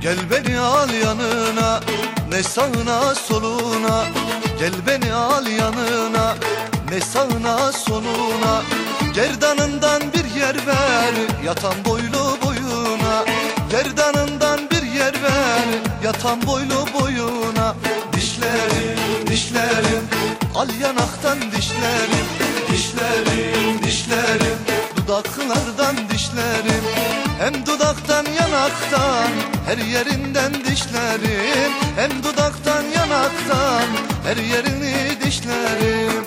Gel beni al yanına, ne sağına soluna. Gel beni al yanına, ne sağına soluna. Gerdanından bir yer ver, yatan boylu boyuna. Gerdanından bir yer ver, yatan boylu boyuna. Dişlerim, dişlerim, al yanaktan dişlerim. Dişlerim, dişlerim, dudaklardan dişlerim. Hem dudaktan yanaktan, her yerinden dişlerim. Hem dudaktan yanaktan, her yerini dişlerim.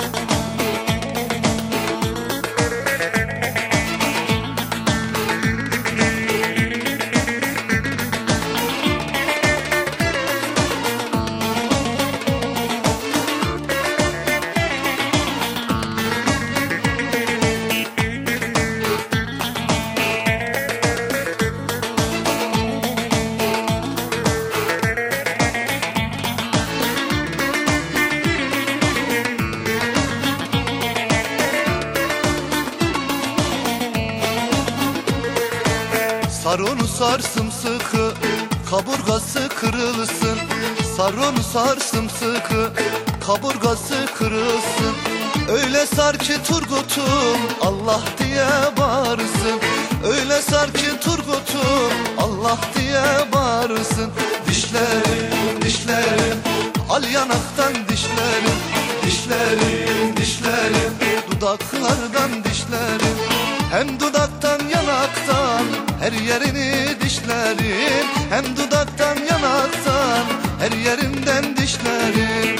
Sar onu sar sımsıkı, kaburgası kırılsın. Sar onu sar sımsıkı, kaburgası kırılsın. Öyle sar ki Turgut'um Allah diye bağırsın. Öyle sar ki Turgut'um Allah diye bağırsın. Dişlerim, dişlerim, al yanaktan dişlerim. Dişlerim, dişlerim, dudaklardan dişlerim. Hem dudaktan yanaktan, her yerini dişlerim. Hem dudaktan yanaktan, her yerinden dişlerim.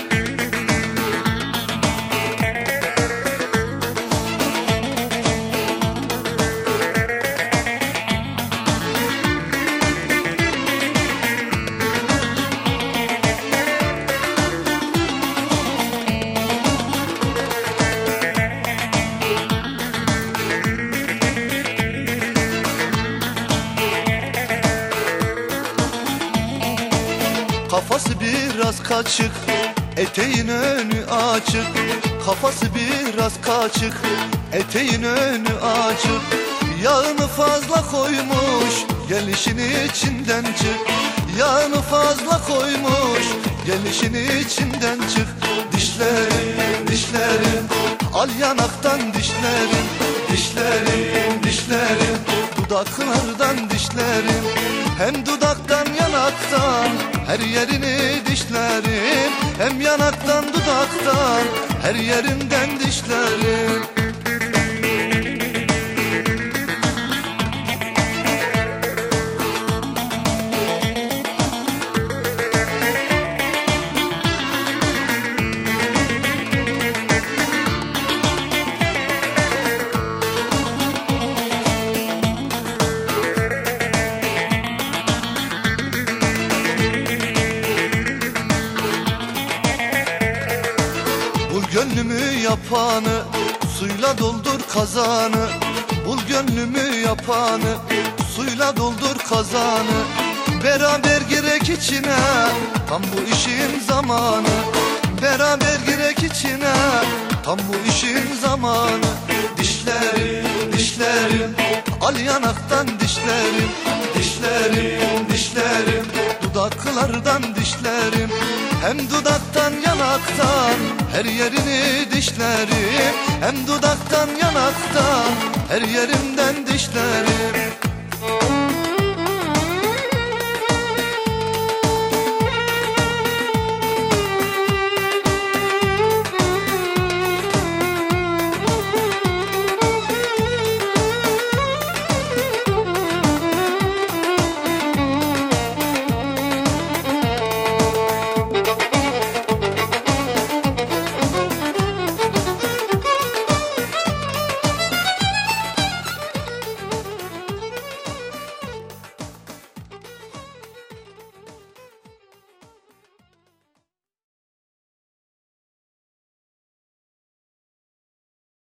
Kafası biraz kaçık, eteğin önü açık. Kafası biraz kaçık, eteğin önü açık. Yağını fazla koymuş, gelişin içinden çık. Yağını fazla koymuş, gelişin içinden çık. Dişlerim, dişlerim, al yanaktan dişlerim. Dişlerim, dişlerim, dudaklardan dişlerim. Hem dudaktan yanaktan, her yerini dişlerim. Hem yanaktan dudaktan, her yerinden dişlerim. Bul gönlümü yapanı, suyla doldur kazanı. Bul gönlümü yapanı, suyla doldur kazanı. Beraber girek içine, tam bu işin zamanı. Beraber girek içine, tam bu işin zamanı. Dişlerim, dişlerim, al yanaktan dişlerim. Dişlerim, dişlerim, dudaklardan dişlerim. Hem dudaktan yanaktan, her yerini dişlerim. Hem dudaktan yanaktan, her yerinden dişlerim.